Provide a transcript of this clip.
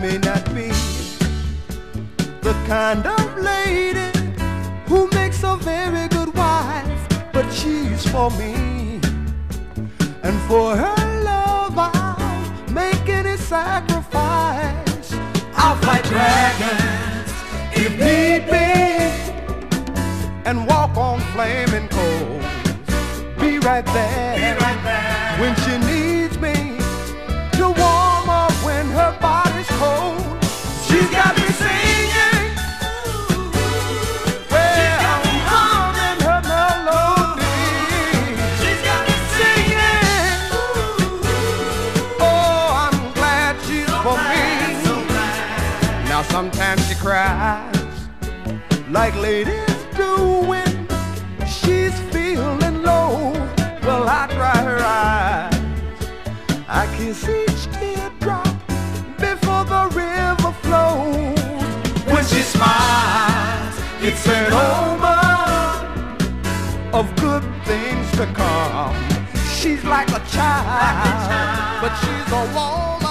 may not be the kind of lady who makes a very good wife, but she's for me. And for her love I'll make any sacrifice. I'll fight dragons if need be, and walk on flaming coals. Be right there, when she needs me to warm up when her body's cold. She's got me singing, well, I'm humming her melody. She's got me singing, oh, I'm glad she's for me. Now sometimes she cries like ladies do when she's feeling low. Well, I dry her eyes, I kiss each teardrop before the river flows. When she smiles, it's an omen of good things to come. She's like a child, but she's a woman.